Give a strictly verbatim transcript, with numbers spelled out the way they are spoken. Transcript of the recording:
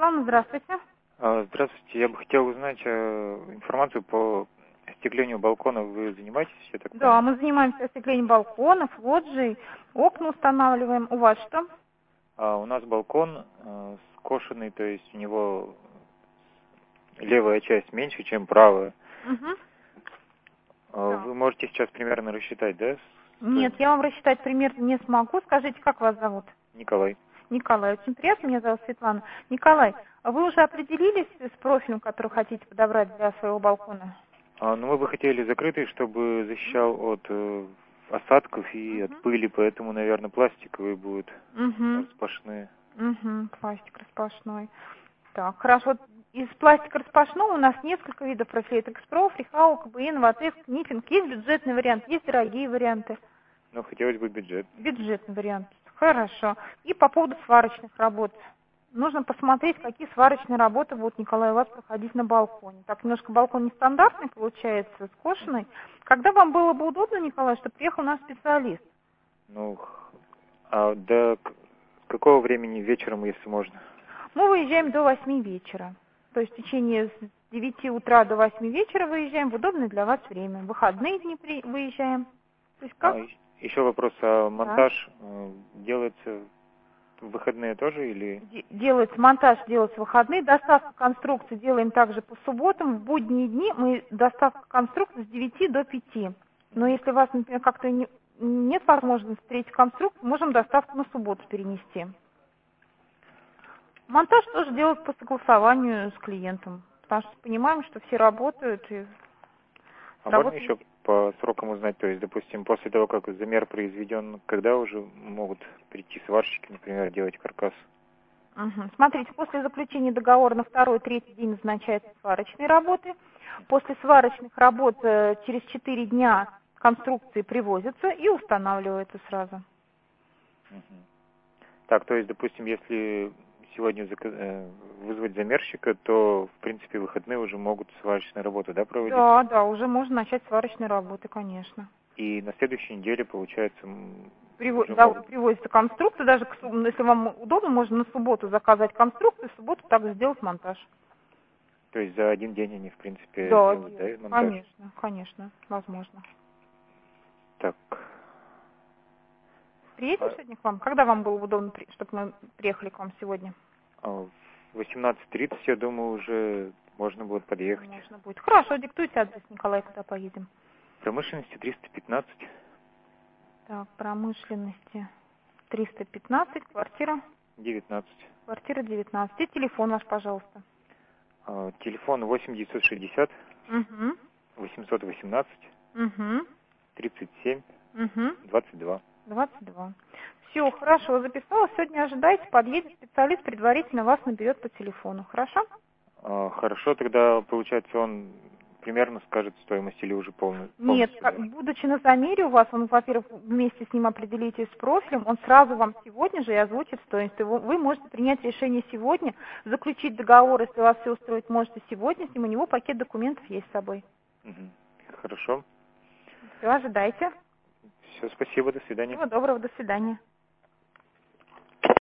Светлана, здравствуйте. А, Здравствуйте, я бы хотел узнать э, информацию по остеклению балкона. Вы занимаетесь, я так Да, понимаю? мы занимаемся остеклением балконов, лоджий, окна устанавливаем. У вас что? А, у нас балкон э, скошенный, то есть у него левая часть меньше, чем правая. Угу. А, Да. Вы можете сейчас примерно рассчитать, да? Нет, я вам рассчитать примерно не смогу. Скажите, как вас зовут? Николай. Николай. Очень приятно, меня зовут Светлана. Николай, а вы уже определились с профилем, который хотите подобрать для своего балкона? А, ну, мы бы хотели закрытый, чтобы защищал от э, осадков и от Угу. пыли, поэтому, наверное, пластиковые будут Угу. распашные. Угу. Пластик распашной. Так, хорошо. Вот из пластика распашного у нас несколько видов профилей. Это Экспро, Фрихау, КБН, Ватес, Книфинг. Есть бюджетный вариант, есть дорогие варианты. Но хотелось бы бюджет. Бюджетный вариант. Хорошо. И по поводу сварочных работ. Нужно посмотреть, какие сварочные работы будут, Николай, у вас проходить на балконе. Так, немножко балкон нестандартный получается, скошенный. Когда вам было бы удобно, Николай, чтобы приехал наш специалист? Ну, х- а до к- какого времени вечером, если можно? Мы выезжаем до восьми вечера. То есть в течение с девяти утра до восьми вечера выезжаем в удобное для вас время. В выходные дни при... выезжаем. То есть А, как? и- еще вопрос, а Да. монтаж э, делается в выходные тоже или... Де- Делается монтаж, делается в выходные. Доставку конструкции делаем также по субботам. В будние дни мы доставка конструкции с девяти до пяти. Но если у вас, например, как-то не- нет возможности встретить конструкцию, можем доставку на субботу перенести. Монтаж тоже делают по согласованию с клиентом. Потому что понимаем, что все работают и А можно работают. еще по срокам узнать, то есть, допустим, после того, как замер произведен, когда уже могут прийти сварщики, например, делать каркас? Мгм. Смотрите, после заключения договора на второй-третий день назначаются сварочные работы. После сварочных работ э, через четыре дня конструкции привозятся и устанавливаются сразу. Мгм. Так, то есть, допустим, если сегодня зака- э, вызвать замерщика, то, в принципе, в выходные уже могут сварочные работы, да, проводиться? Да, да, уже можно начать сварочные работы, конечно. И на следующей неделе, получается, м, Приво- уже да, могут... привозится конструкция, даже к суб- если вам удобно, можно на субботу заказать конструкцию, в субботу также сделать монтаж. То есть за один день они, в принципе, Да, сделают, да, делать. монтаж? Конечно, конечно, возможно. Так. Приедем А, сегодня к вам? Когда вам было бы удобно, чтобы мы приехали к вам сегодня? а в восемнадцать тридцать, я думаю, уже можно будет подъехать. Можно будет. Хорошо, диктуйте адрес, Николай, куда поедем. Промышленности триста пятнадцать, Так, промышленности триста пятнадцать, квартира, девятнадцать. квартира девятнадцать. И телефон ваш, пожалуйста. А, телефон восемь девятьсот шестьдесят Угу, восемьсот восемнадцать угу, тридцать семь угу. двадцать два. двадцать два. Все, хорошо, записала. Сегодня ожидайте, подъедет специалист, предварительно вас наберет по телефону. Хорошо? А, хорошо, тогда, получается, он примерно скажет стоимость или уже полный, Нет, полностью как- должен? будучи на замере у вас, он, во-первых, вместе с ним определитесь с профилем, он сразу вам сегодня же и озвучит стоимость. И Вы вы можете принять решение сегодня, заключить договор, если вас все устроит, можете сегодня с ним, у него пакет документов есть с собой. Мгм. Хорошо. Все, ожидайте. Все, спасибо, до свидания. Всего доброго, до свидания.